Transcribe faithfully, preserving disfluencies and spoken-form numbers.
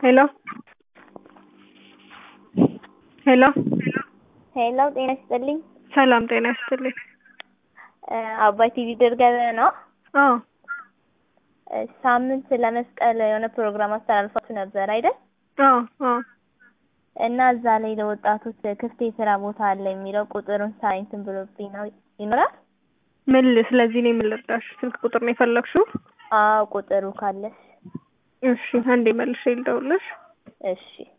ሄሎ ሄሎ ሄሎ ጤና ይስጥልኝ። ሰላም ጤና ይስጥልኝ። አባይ ቲቪ ድርገበ ነው። አዎ ሳምንት ለመስቀል የሆነ ፕሮግራም አስተላልፋችሁ ነበር አይደል? አዎ አዎ። እና እዛ ላይ ለወጣቶች ክፍት የስራ ቦታ አለ የሚለው ቁጥሩን ሳይንትን ብሎብኝ ነው። ይኖራል? ምን ስለዚህ ነው የምልርዳሽ? ስልክ ቁጥር ነው የፈለግሽው? አዎ ቁጥሩ ካለሽ። እሺ አንዴ መልሼ ልደውልልሽ። እሺ